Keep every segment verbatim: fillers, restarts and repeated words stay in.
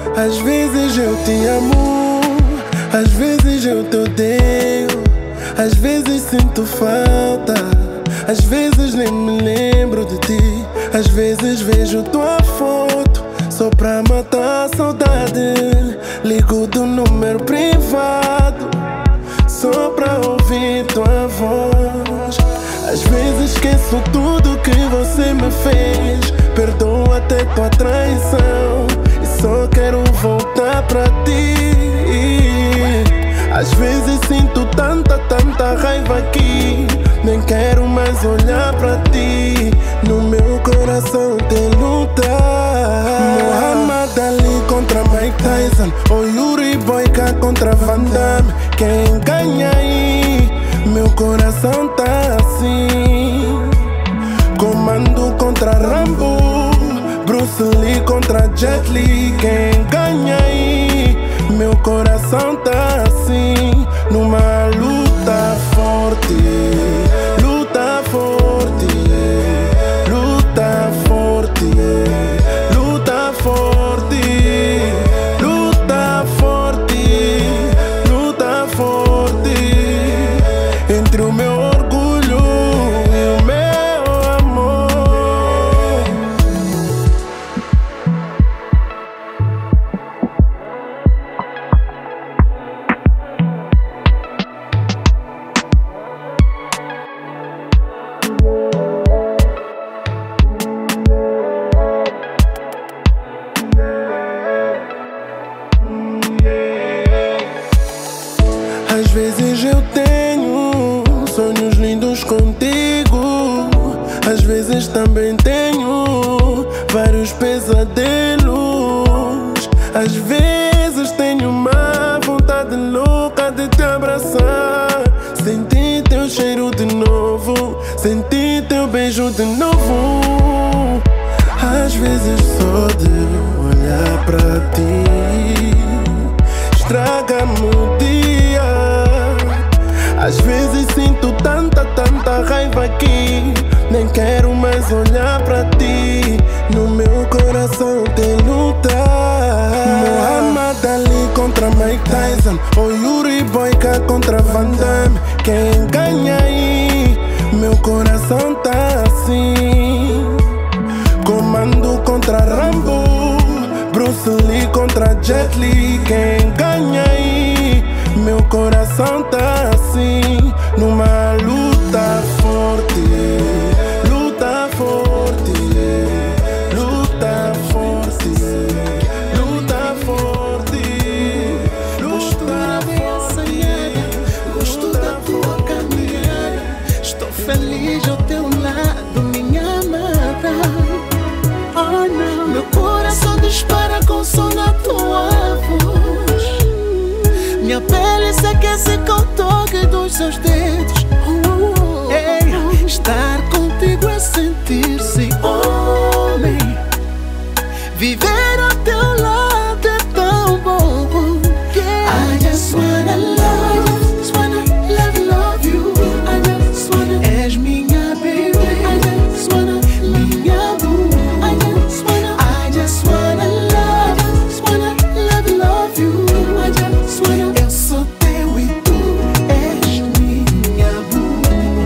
Às vezes eu te amo, às vezes eu te odeio, às vezes sinto falta, às vezes nem me lembro de ti. Às vezes vejo tua foto só pra matar a saudade. Ligo do número privado só pra ouvir tua voz. Às vezes esqueço tudo que você me fez, perdoo até tua traição e só quero voltar pra ti. Às vezes sinto tanta, tanta raiva aqui, nem quero mais olhar pra ti. No meu coração tem luta. Muhammad Ali contra Mike Tyson, ou Yuri Boyka contra Van Damme. Quem ganha aí? Meu coração tá assim. Comando contra Rambo, Bruce Lee contra Jet Li. Quem ganha aí? Meu coração tá assim. Numa luta forte, luta forte, luta forte, luta forte, luta forte, luta forte, entre o meu orgulho e o meu amor. Às vezes eu tenho sonhos lindos contigo, às vezes também tenho vários pesadelos. Às vezes tenho uma vontade louca de te abraçar, sentir teu cheiro de novo, sentir teu beijo de novo. Às vezes só de olhar pra ti estraga-me o dia. Às vezes sinto tanta, tanta raiva aqui, nem quero mais olhar pra ti. No meu coração tem luta. Muhammad Ali contra Mike Tyson, ou Yuri Boyka contra Van Damme. Quem ganha aí? Meu coração tá assim. Comando contra Rambo, Bruce Lee contra Jet Li. Quem ganha aí? Meu coração tá assim. Numa luta forte, luta forte, luta forte, luta forte, luta forte. Gosto da tua caminhada, estou feliz ao teu lado, minha amada. Oh não, meu coração dispara com o som da tua voz. Minha pele se aquece com o toque dos seus dedos. Ei, estar contigo é sentir-se homem. Viver ao teu lado é tão bom. I just wanna love you, just wanna love, love you. I just wanna, és minha baby. I just wanna, minha boo. I just wanna, I just wanna love you, just wanna love, love you. I just wanna, eu sou teu e tu és minha boo.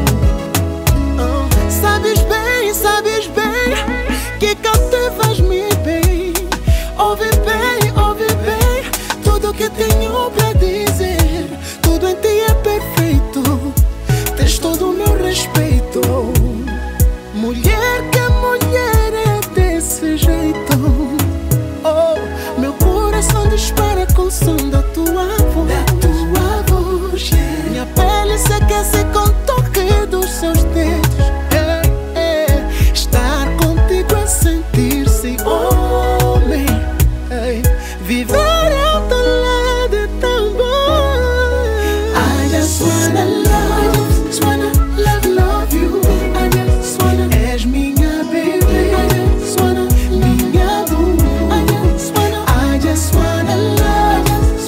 Oh, sabes bem, sabes bem que cautivas-me bem. Ouve bem, ouve bem tudo que tenho pra dizer. Tudo em ti é perfeito, tens todo o meu respeito. Mulher que mulher é desse jeito. Oh, meu coração dispara com o som da tua voz, da tua voz. Minha pele se aquece com o toque dos seus dedos. É, é, estar contigo é sentir-se homem. É, viver ao teu lado é tão bom. I just wanna love you, just wanna love, love you. I just wanna, és minha baby. I just wanna, minha boo. I just wanna, I just wanna love, just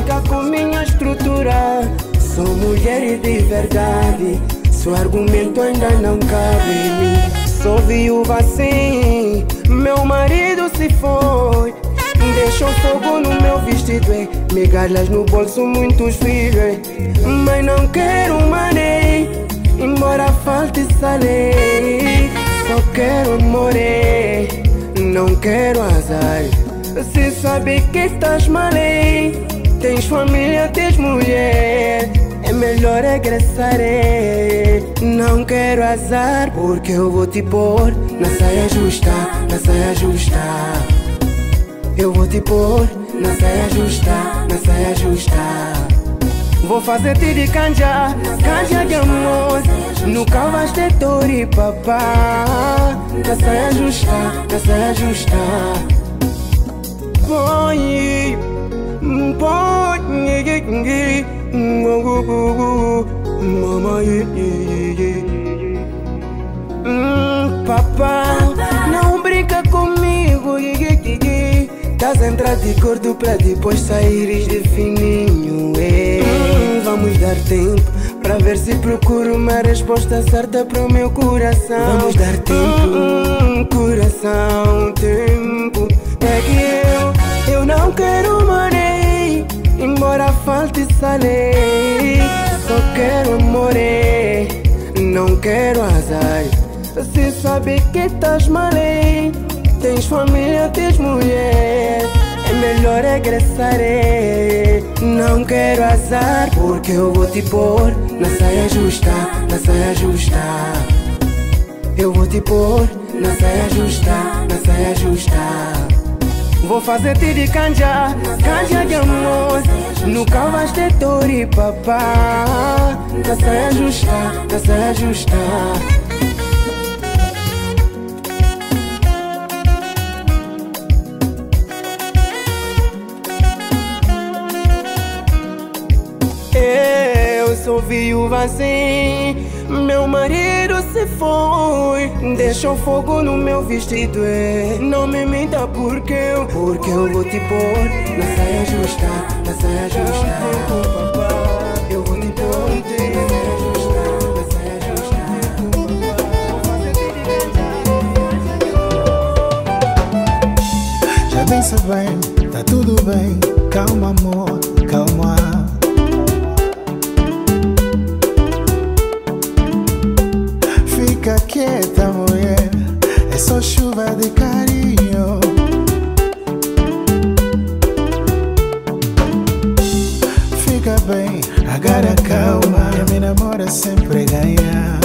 brinca com minha estrutura. Sou mulher de verdade, seu argumento ainda não cabe em mim. Sou viúva sim, meu marido se foi. Deixou fogo no meu vestido, é. Migalhas no bolso, muitos filhos, é. Mas não quero money, embora falte salei. Só quero amor, é. Não quero azar. Se sabe que estás mal, é. Tens família, tens mulher, é melhor regressar, é. Não quero azar, porque eu vou te pôr na saia justa, na saia justa. Eu vou te pôr na saia justa, na saia justa. Vou fazer-te de canja, canja de amor. Nunca vais ter dor e papá. Na saia justa, na saia justa. Põe, põe, mamãe. Papá, não brinca comigo. Estás a entrar de gordo pra depois saíres de fininho, é. hum, Vamos dar tempo pra ver se procuro uma resposta certa pro meu coração. Vamos dar tempo, hum, coração, tempo. É que eu, eu não quero money, embora falte salei. Só quero amor, é. Não quero azar. Se sabe que estás mal, é. Tens família, tens mulher, é melhor regressar, é. Não quero azar, porque eu vou te pôr na saia justa, na saia justa. Eu vou te pôr na saia justa, na saia justa. Vou fazer-te de canja, canja de amor. Nunca vais ter dor e papá. Na saia justa, na saia justa. Eu sou viúva assim, meu marido se foi. Deixou fogo no meu vestido, é. Não me minta porque eu, porque eu vou te pôr na saia justa, na saia justa. Eu vou te pôr na saia justa, na saia justa. Já pensa bem, tá tudo bem. Calma amor, calma. Fica quieta, mulher, é só chuva de carinho. Fica bem, agora calma, que me namora sempre ganha.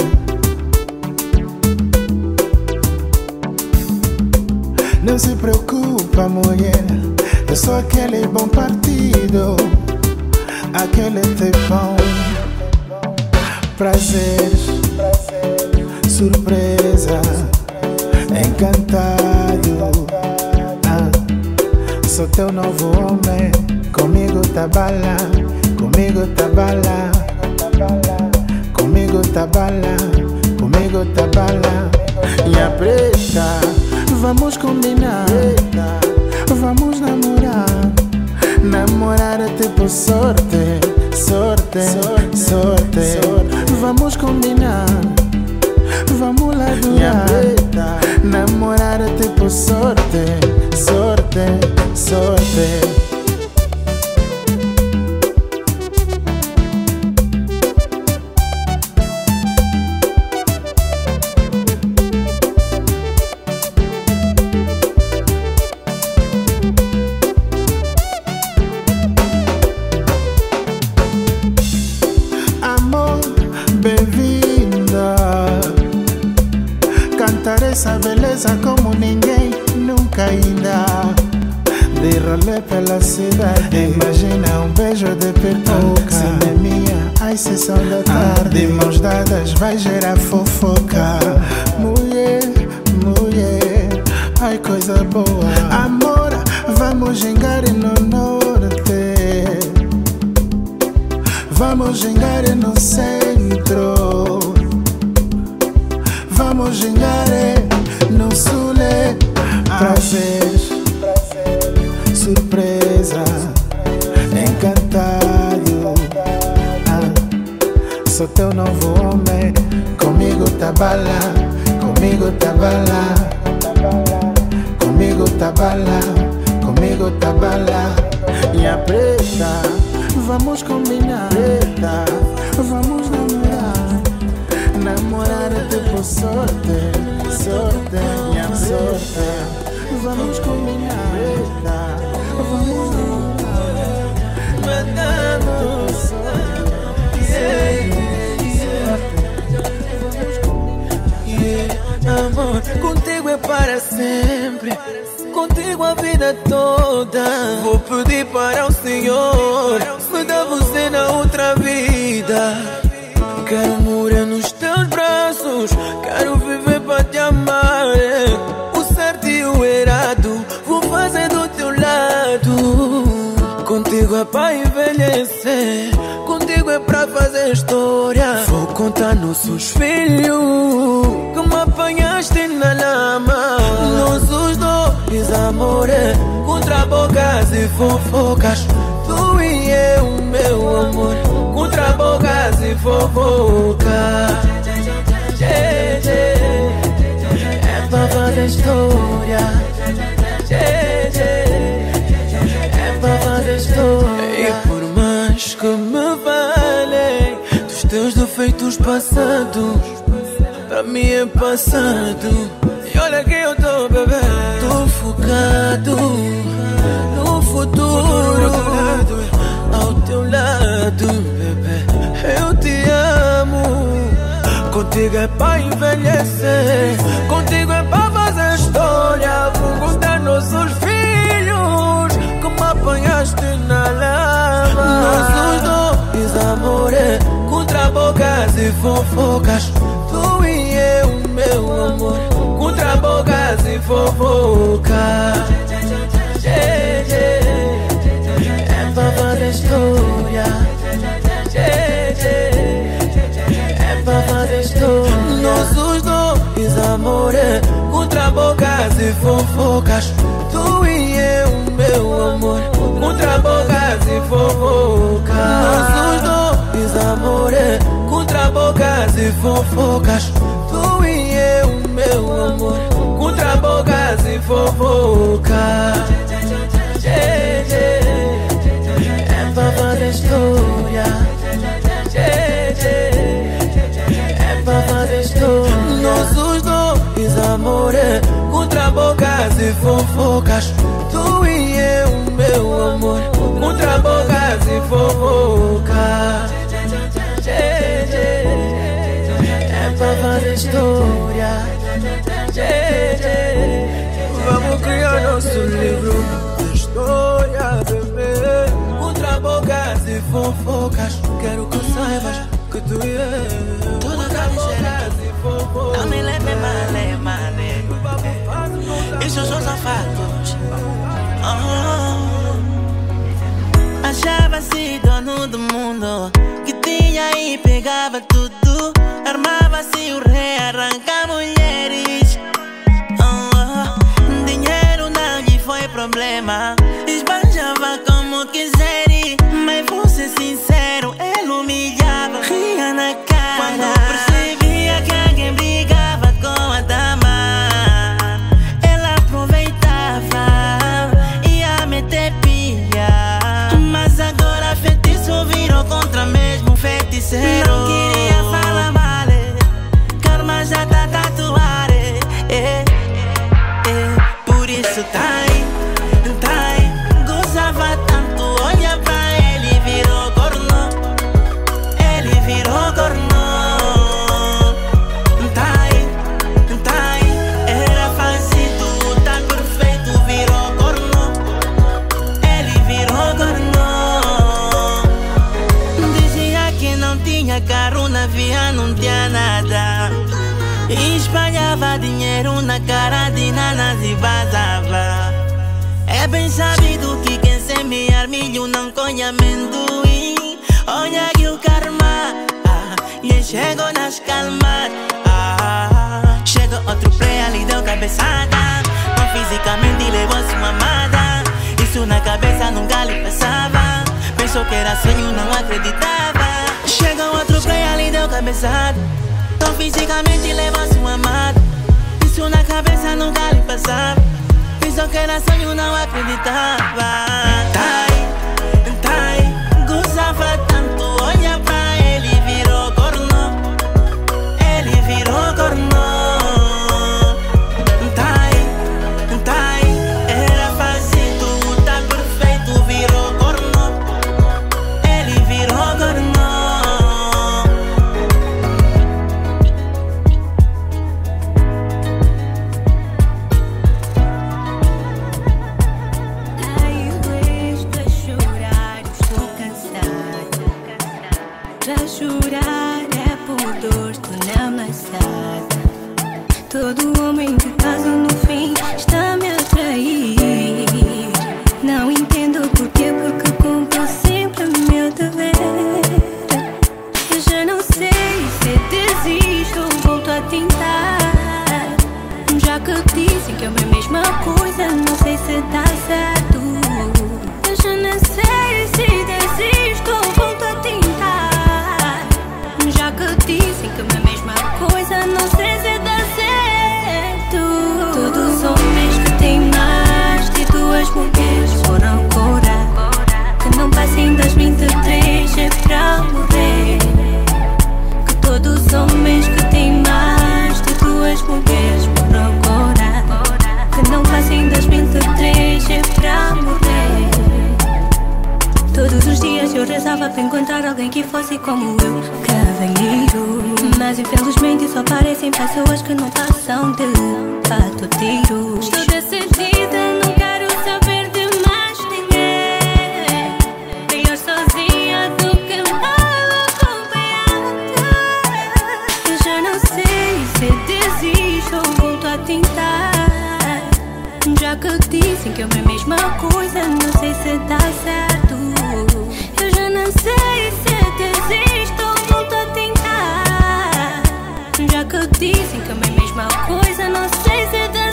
Não se preocupa, mulher, eu sou aquele bom partido, aquele tempão. Prazer, surpresa, encantado. Ah, sou teu novo homem, comigo tá bala, comigo tá bala, comigo tá bala, comigo tá bala. Minha preta, vamos combinar, vamos namorar. Namorar é tipo sorte, sorte, sorte, sorte. Vamos combinar, vamos lá durar. Namorar é tipo sorte, sorte, sorte. Bem-vinda, cantar essa beleza como ninguém nunca ainda. De rolê pela cidade, imagina um beijo de pipoca. Se não é minha, ai sessão da tarde, de mãos dadas vai gerar fofoca. Mulher, mulher, ai coisa boa. Amor, vamos gingar no norte, vamos gingar no centro, vamos gingar no sul. Prazer, surpresa, encantado. sou teu novo homem. Comigo tá bala, comigo tá bala. Comigo tá bala, comigo tá bala. Minha preta, vamos combinar. Preta, vamos namorar. Namorar é tipo sorte, sorte, minha sorte. Vamos combinar. Preta, vamos namorar. Matando sorte, amor, contigo é para sempre, contigo a vida toda. Vou pedir para o Senhor me dar você na outra vida. Quero morrer nos teus braços, quero viver para te amar. O certo e o errado vou fazer do teu lado. Contigo é para envelhecer, contigo é para fazer história. Vou contar nossos filhos que me apanhaste na lama. Nossos dois amores, contra bocas e fofocas. Tu e eu, meu amor, contra bocas e fofocas. É pra fazer história. É pra fazer história. E por mais que me falem dos teus defeitos passados, pra mim é passado. E olha que eu tô, bebê, tô focado no futuro, ao teu lado, bebê. Eu te amo. Contigo é pra envelhecer, contigo é pra fazer história. Vou contar nossos filhos que me apanhaste na lama. Nossos dois amores, contra bocas e fofocas. Tu e eu, meu amor, contra bocas e fofocas. É pra fazer história. É pra fazer história. Nossos dois amores, contra bocas e fofocas. Tu e eu, meu amor, contra bocas e fofocas. Nossos dois amores, contra bocas e fofocas. Tu e eu, meu amor, contra bocas e fofocas. É pra fazer história. É pra fazer história. Nossos dois amores, contra bocas e fofocas. Tu e eu, meu amor, contra bocas e fofocas. É pra fazer história. Vamos criar nosso livro de história, bebê. Contra bocas e fofocas. Quero que saibas que tu e eu, tudo tá diferente. Não me leve male, male. Isso são safados. Oh. Achava-se dono do mundo, que tinha e pegava tudo. Armava-se o rei, arranca mulheres. Oh. Dinheiro não lhe foi problema, esbanjava como quiser. Mas vou ser sincero, ele humilhava, ria na cara. Quando percebia que alguém brigava com a dama, ela aproveitava e ia meter pilha. Mas agora feitiço virou contra mesmo feiticeiro. Não queria falar mal, karma já tá tatuado. É, é, por isso tá aí, tá aí. Gozava tanto, olha pra ele, virou corno. Ele virou corno. Tá aí, tá aí. Era fácil, tudo tá perfeito, virou corno. Ele virou corno. Dizia que não tinha carro, navio, não tinha nada. E espalhava dinheiro na cara de nanas e vazava. É bem sabido que quem semear milho não colhe amendoim. Olha que o karma, ah, e chegou nas calmas. Ah, chegou outro play, lhe deu cabeçada. Não fisicamente levou sua amada. Isso na cabeça nunca lhe passava. Pensou que era sonho, não acreditava. Chegou outro play, lhe deu fisicamente leva sua amada. Isso na cabeça nunca lhe passava. Isso que era sonho, não acreditava. Tai, tai, gozava tanto, olha pra ele, virou corno. Ele virou corno. Todo homem de caso no fim está me a atrair. Não entendo porquê, porque cumpro sempre o meu dever. Eu já não sei se desisto ou volto a tentar. Já que dizem que é a mesma coisa, não sei se dá certo. Eu já não sei se desisto ou volto a tentar. Já que dizem que é a mesma coisa, não sei se dá certo. Todos os homens que têm mais de duas mulheres foram cora. Que não passem das vinte e três é pra morrer. Que todos os homens que têm mais de duas mulheres foram cora. Que não passem das vinte e três é pra morrer. Todos os dias eu rezava para encontrar alguém que fosse como eu, cavalheiro. Mas infelizmente só parecem pessoas que não passam de patoteiros. Estou decidida, não quero saber de mais ninguém. Melhor sozinha do que mal acompanhada. Eu já não sei se desisto ou volto a tentar. Já que dizem que é a mesma coisa, não sei se dá certo. Eu já não sei se desisto ou volto a tentar. Já que dizem que é a mesma coisa, não sei se dá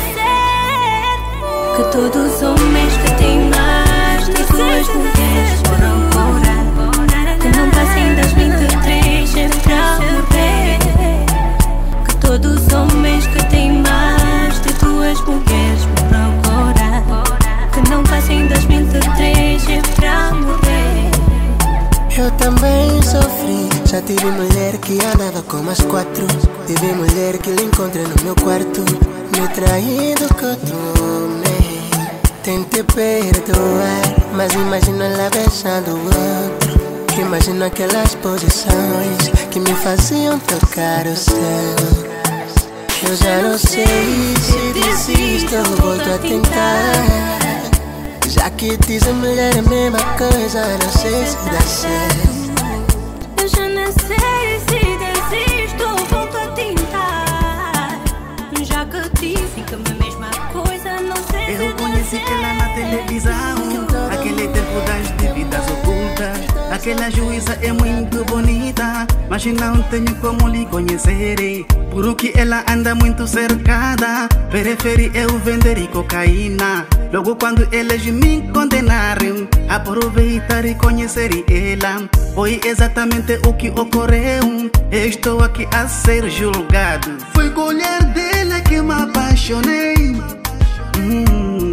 certo. Que todos os homens que têm mais de duas mulheres foram cora. Que não passem das vinte e três é pra morrer. Que todos os homens que têm mais de duas mulheres foram cora. Que não passem das vinte e três é pra morrer. Eu também sofri. Já tive mulher que andava com mais quatro. Tive mulher que lhe encontrei no meu quarto. Me traído com outro homem. Tentei perdoar, mas imagino ela beijando o outro. Imagino aquelas posições que me faziam tocar o céu. Eu já não sei se desisto ou volto a tentar. Já que dizem mulher é a mesma coisa, não sei se dá certo. Eu já não sei se desisto ou volto a tentar. Já que dizem que é a mesma coisa, não sei se dá certo. Eu conheci ela na televisão, aquele tempo das dívidas ocultas. Aquela juíza é muito bonita, mas não tenho como lhe conhecer. Porque ela anda muito cercada, prefere eu vender cocaína. Logo quando eles me condenaram, aproveitar e conhecer ela. Foi exatamente o que ocorreu, estou aqui a ser julgado. Foi com o olhar dela que me apaixonei. hum.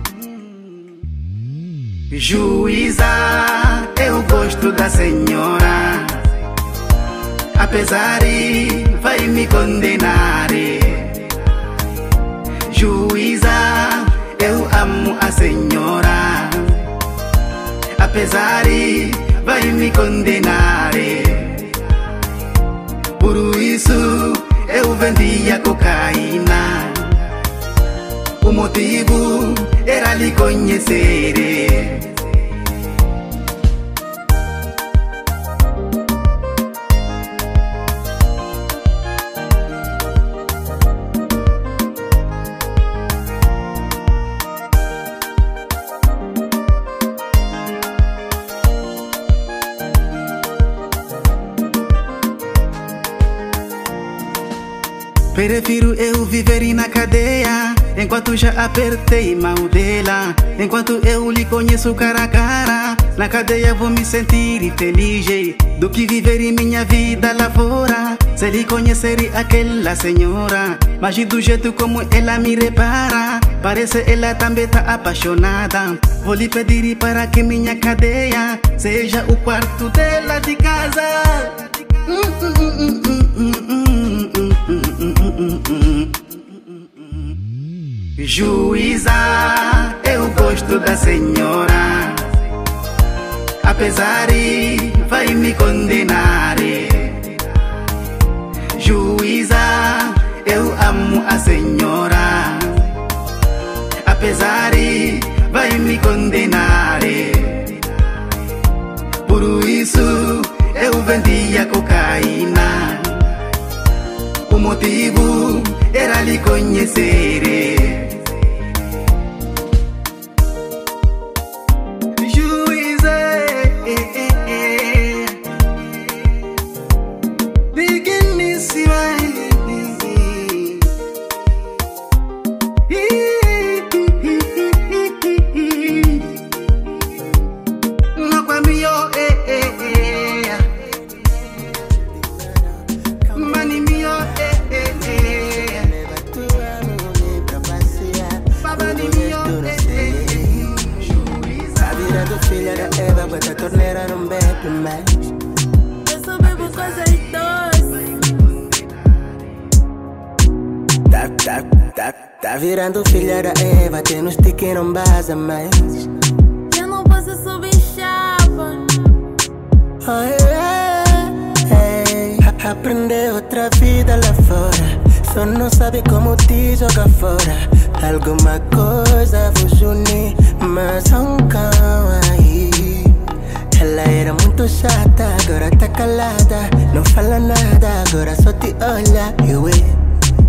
Juíza, eu gosto da senhora, apesar de vai me condenar. Juíza, eu amo a senhora, apesar de vai me condenar. Por isso eu vendia cocaína. O motivo era lhe conhecer. Prefiro eu viver na cadeia, enquanto já apertei mão dela. Enquanto eu lhe conheço cara a cara, Na cadeia vou me sentir feliz do que viver em minha vida lá fora. Se lhe conhecer aquela senhora, mas do jeito como ela me repara, parece ela também tá apaixonada. Vou lhe pedir para que minha cadeia seja o quarto dela de casa. Juíza, eu gosto da senhora, apesar de vai me condenar. Juíza, eu amo a senhora, apesar de vai me condenar. Por isso eu vendia cocaína, o motivo era lhe conhecer. Tá virando filha da Eva, tem uns tique que não baza mais. Eu não posso subir chapa. Oh, yeah, hey. Aprender outra vida lá fora, só não sabe como te jogar fora. Alguma coisa vos une, mas um cão aí. Ela era muito chata, agora tá calada. Não fala nada, agora só te olha. Eu é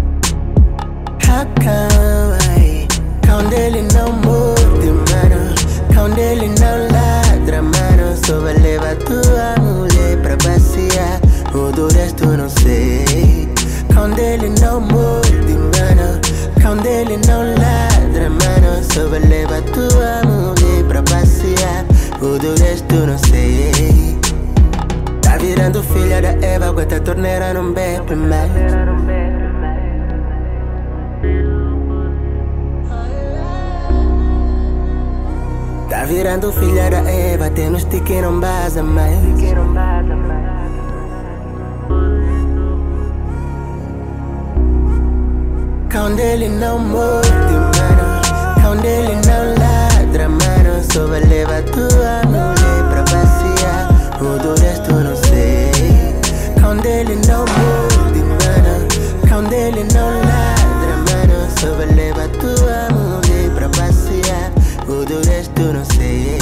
cão aí, cão dele não morde, mano. Cão dele não ladra, mano. Só vai levar tua mulher pra passear, o do resto não sei. Cão dele não morde, mano. Cão dele não ladra, mano. Só vai levar tua mulher pra passear, o do resto não sei. Tá virando filha da Eva, aguenta a torneira, não bebe mais. Tá virando filha da Eva, tem uns tique que não baza mais. Cão dele não morde, mano. Cão dele não ladra, mano. Só vai levar tua mulher pra passear, o do resto não sei. Cão dele não morde, mano. Cão dele não ladra, mano. Só vai levar tua mulher pra passear, o do resto não sei.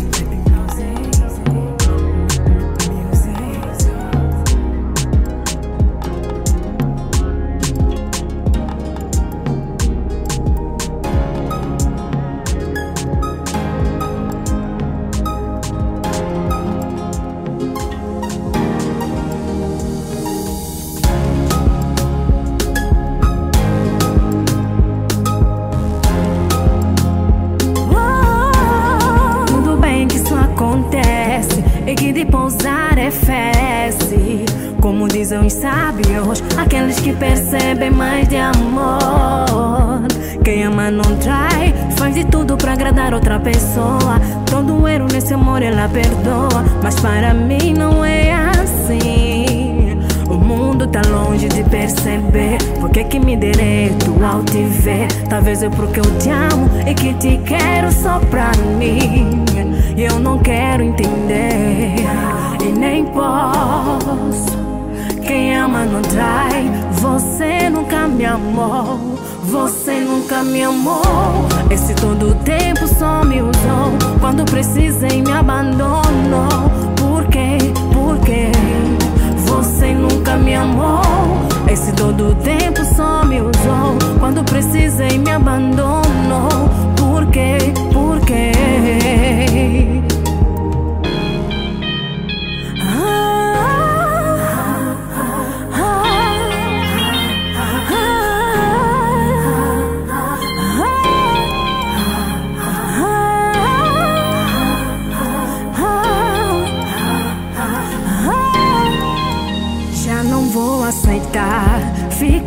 Pousar é fesse, como dizem os sábios, aqueles que percebem mais de amor. Quem ama não trai, faz de tudo pra agradar outra pessoa. Todo erro nesse amor ela perdoa, mas para mim não é assim. O mundo tá longe de perceber, porque que me direito ao te ver. Talvez é porque eu te amo e que te quero só pra mim. E eu não quero entender, e nem posso. Quem ama não trai, você nunca me amou. Você nunca me amou. Esse todo tempo só me usou, quando precisei me abandonou. Por quê? Por quê? Você nunca me amou. Esse todo tempo só me usou, quando precisei me abandonou. Por quê? Por quê?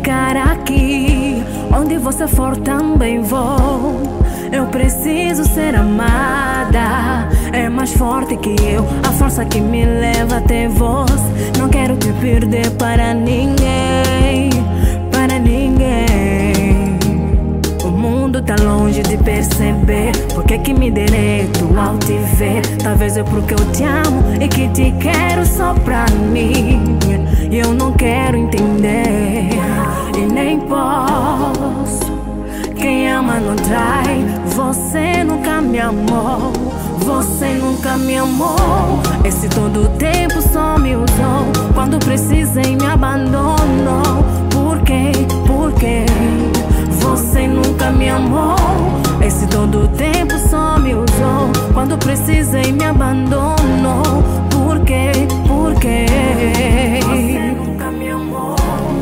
ficar aqui. Onde você for também vou. Eu preciso ser amada. É mais forte que eu, a força que me leva até vós. Não quero te perder para ninguém, para ninguém. O mundo tá longe de perceber. Por que que me deleito ao te ver? Talvez é porque eu te amo e que te quero só pra mim. E eu não quero entender e nem posso. Quem ama não trai. Você nunca me amou. Você nunca me amou. Esse todo tempo só me usou. Quando precisei me abandonou. Por quê? Por quê? Você nunca me amou. Esse todo tempo só me usou. Quando precisei me abandonou. Por quê? Por quê? Você nunca me amou.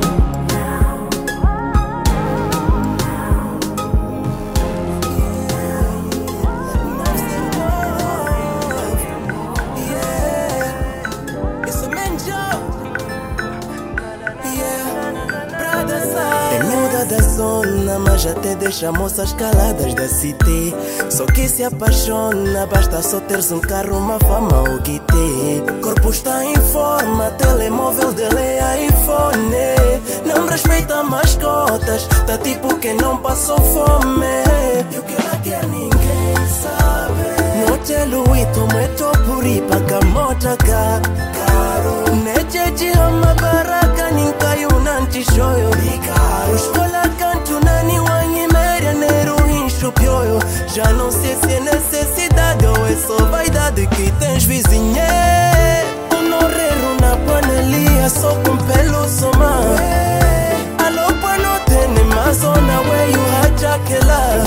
Da zona, mas até deixa moças caladas da city. Só que se apaixona, basta só teres um carro, uma fama ou guité. Corpo está em forma, telemóvel dele é iPhone. Não respeita mascotas, tá tipo que não passou fome. E o que ela quer ninguém sabe. Noche Luito, meto puri pa camota cá. Caro, neche te ama baraka, nincaio nanti shoyo. Escola canto nani wanyi média nero incho pioio. Já não sei se é necessidade ou é só vaidade que tens vizinha. Um norreiro na panelia só com pelo soma. Alô pano tene mazona where you haja kela.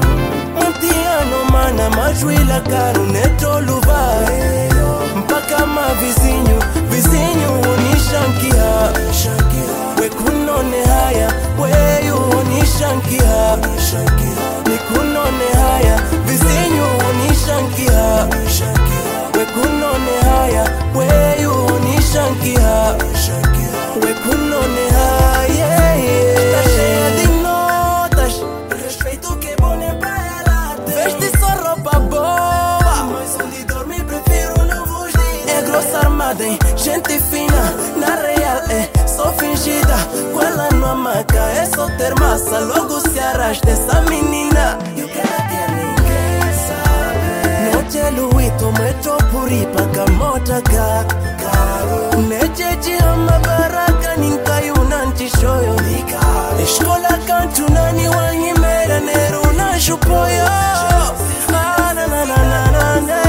Montiano mana majuila caro neto luva. Mpaka ma vizinho, vizinho unishankia. We kunone haya, we you unishankia. We kunone haya, vizinho unishankia. We kunone haya, we you unishankia. We kunone haya, tá cheia de notas. Respeito que bom é pra ela. Veste só roupa boa, mas onde dorme prefiro não vos dizer. É grossa armada, hein? Gente fina, na real é só fingida. Com ela no amaca é só ter massa. Logo se arrasta essa menina. E o que ela quer ninguém sabe. Noche Luito, meto puri pa camota cá. Caro, neche te ama baraka, nincaio nanti shoyo. Escola canto nani wanyi mera nero na chupoyo. Ah, na na na na na na.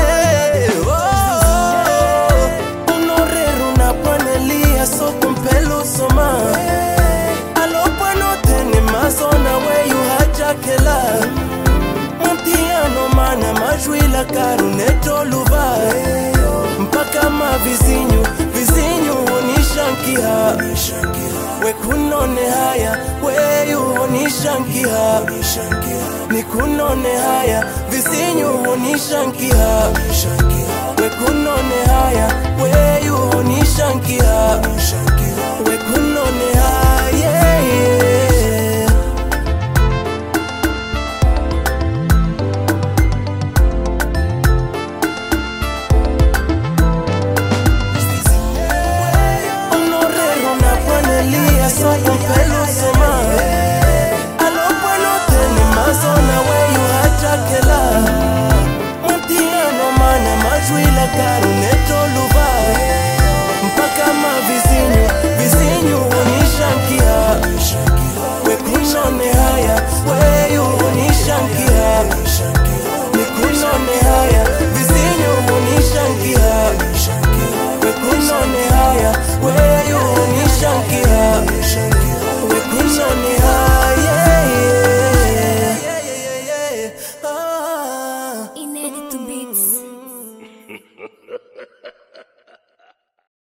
Só com pelo soma. Alô pano tene mazona where you haja kela. Montiano mana majuila caro neto luva. Mpaka ma vizinho, vizinho unishankia. We kunone haya, where you unishankia. Ni kunone haya, vizinho unishankia.